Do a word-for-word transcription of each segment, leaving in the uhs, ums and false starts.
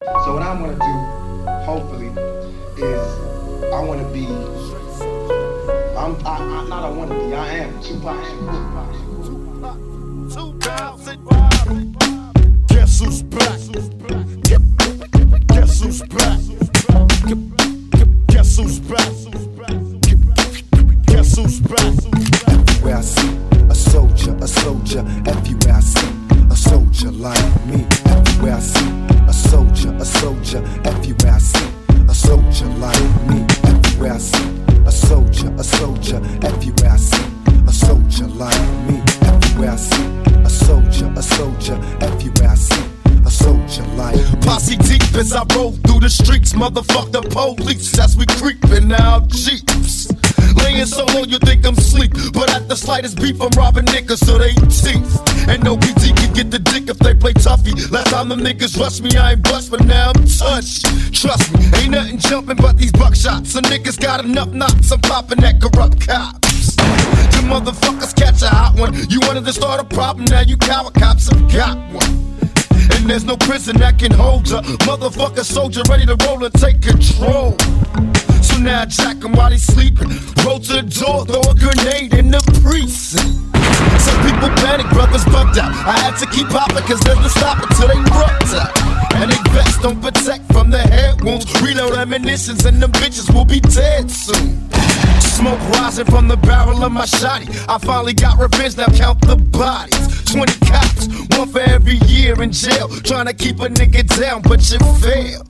So what I'm gonna do, hopefully, is I wanna be. I'm I, I not I wanna be. I am Tupac. Guess who's back? Guess who's back? Guess who's back? Guess who's back? Everywhere I see a soldier, a soldier. Everywhere I see a soldier like me. Everywhere I see a soldier, a soldier. Everywhere I see a soldier like me. Everywhere I see a soldier, a soldier. Everywhere I see a soldier like me. Everywhere I see a soldier, a soldier. Everywhere I see a soldier like me. Posse deep as I roll through the streets, motherfuck the police as we creepin' out Jeeps. Laying so low you think I'm sleep, but at the slightest beef I'm robbing niggas so they teeth. And no P T can get the dick if they play toughy. Last time them niggas rushed me, I ain't bust, but now I'm touched. Trust me, ain't nothing jumping but these buckshots. Some niggas got enough knocks, I'm popping that corrupt cops. You motherfuckers catch a hot one. You wanted to start a problem, now you coward cops have got one. And there's no prison that can hold ya. Motherfucker soldier ready to roll and take control. So now I jack him while he's sleeping. Roll to the door, throw a grenade in the precinct. Some people panic, brothers bugged out. I had to keep popping cause there's no stopping till they rubbed out. And they vests don't protect from the head wounds. Reload ammunitions and them bitches will be dead soon. Smoke rising from the barrel of my shotty. I finally got revenge, now count the bodies. Twenty cops, one for every year in jail. Trying to keep a nigga down, but you failed.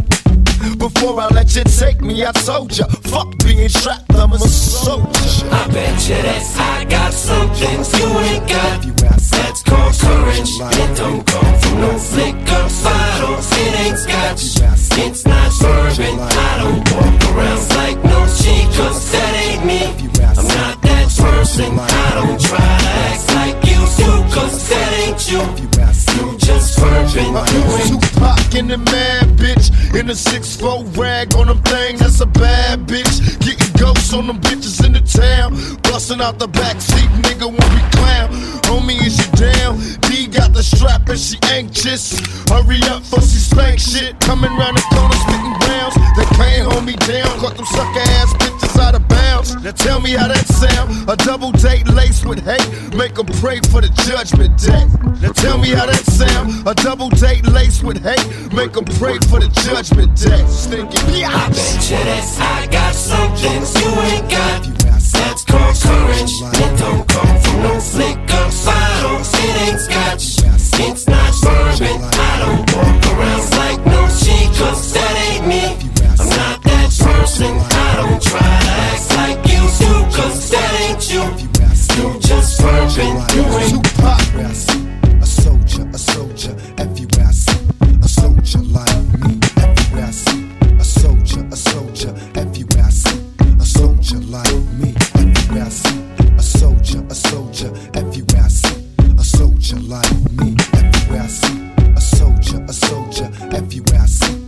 Before I let you take me, I told ya, fuck being trapped, I'm a soldier. I bet you that I got something you ain't got. That's called courage. It don't come from no liquor bottles. It ain't scotch. It's not bourbon. I don't walk around like no chicas. That ain't me. I'm not that person. I don't try to act like you do, cause that ain't you. You just bourbon. I'm Tupac in the mad bitch. In a six four rag on them thing, that's a bad bitch. Getting ghosts on them bitches in the town. Busting out the backseat, nigga when we clown. Homie, is you down? D got the strap and she anxious. Hurry up for she spank shit. Coming round the corner spitting rounds. They can't hold me down. Caught them sucker ass bitches out of bounds. Now tell me how that sound. A double date laced with hate. Make them pray for the judgment day. Now tell me how that sound. A double date laced with hate. Make them pray for the judgment day. Stinking bitch. I bet you that I got something you ain't got. That's called courage. It don't come from no liquor bottles. It ain't scotch. It's not bourbon. I don't walk around like no chicas. That ain't me. I'm not that person. I don't try to act like you do, cause that ain't you. You just bourbon. You ain't Tupac. A soldier, a soldier. Everywhere I see a soldier like me. Everywhere I see a soldier, a soldier. Everywhere I see a soldier like me. Everywhere I see a soldier, a soldier. Everywhere I see a soldier like me. Everywhere I see a soldier, a soldier. Everywhere I see